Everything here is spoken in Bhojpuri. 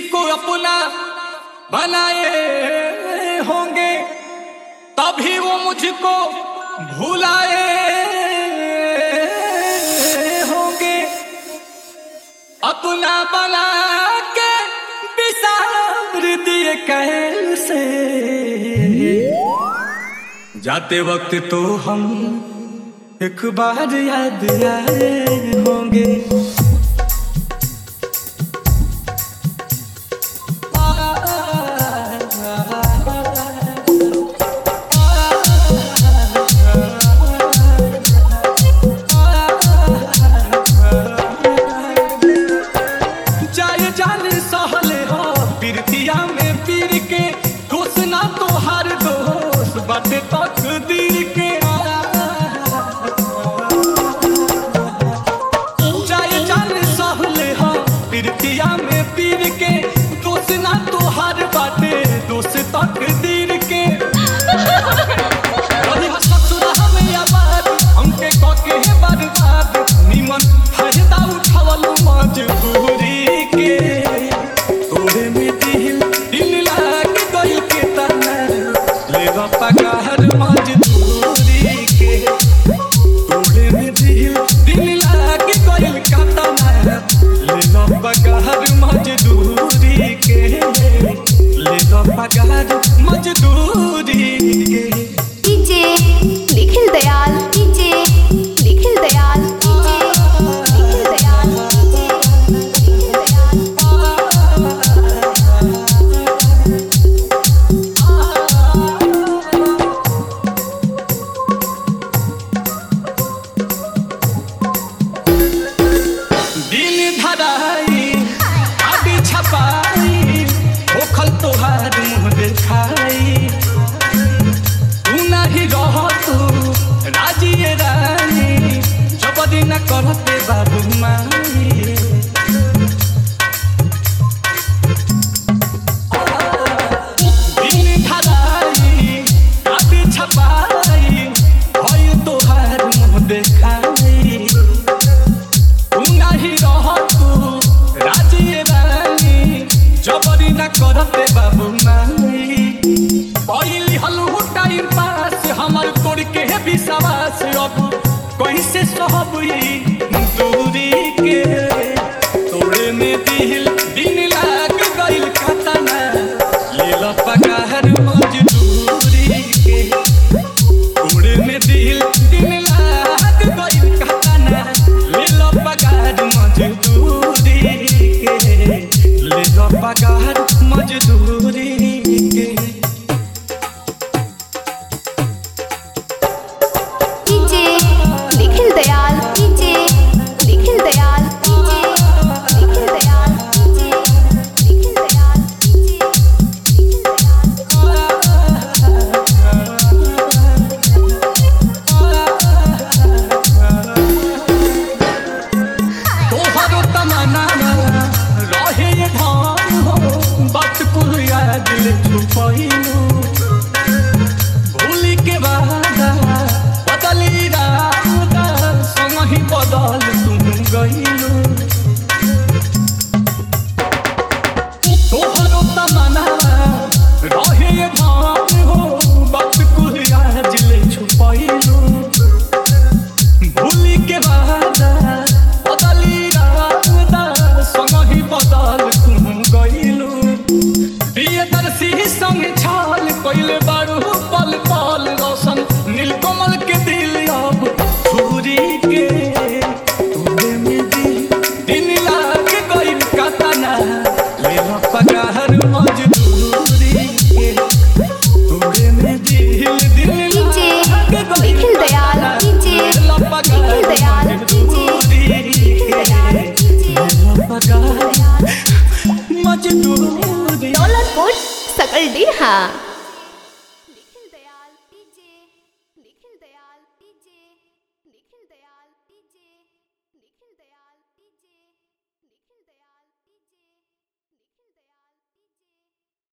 को अपना बनाए होंगे तभी वो मुझको भुलाए होंगे। अपना बना के बिसार दिए कैसे जाते वक्त तो हम एक बार याद आए होंगे। बातें तकदीर के चाहे जान सहले हो प्रीतिया में पीर के दोस्त ना तो हर बातें दोस्त तकदीर के ससुरा हमें आबाद हमके कके बर्बाद निमन फायदा उठावलू मजबूरी के तोरे में दिल लाग गइल के तना ले पगार मजदूरी के तोड़े में दिल लाग गइल का तना ले पगार मजदूरी के ले पगार मजदूरी के। DJ Nikhil Dayal DJ Nikhil Dayal DJ Nikhil Dayal DJ दिन धराई आदि छपाई ओखल तोहार मुँह देखाई तू नहीं रह तू राजी रानी जबरी न करते बाबू माई दिन धराई आदि छपाई भई तोहार मुँह देखाई जबरी न करते बाबू माई पहली हलू टाइम पास हमर तोड़ के विश्वास अब कहीं से सब दूरी के तोड़े में दिन लाग गइल खतना ले पगार मजदूरी के तोड़े में दिन लाग गइल खतना ले पगार मजदूरी के ले पगार मजदूरी के। DJ Nikhil Dayal DJ Nikhil Dayal DJ Nikhil Dayal DJ Nikhil Dayal DJ तोहरो तमन्ना रहे धान हो बात कुल याद छुपैलू भूली के वादा बदली रादा संग ही बदल तुम गइलू तोहरो तमन्ना रहे धान हो बात कुल याद छुपैलू भूली के वादा बदली रादा संग ही बदल तुम गइलू प्रियदर्शी संग छाल कइले बारू पल पल रोशन नीलकमल के दिल अब छुरी के तोरे में दिन लाग गइल का तना ले पगार मजदूरी के तोरे में दिल लाग गइल निखिल दयाल डीजे निखिल दयाल मजदूरी डॉलर कोड सकल दिन हाँ।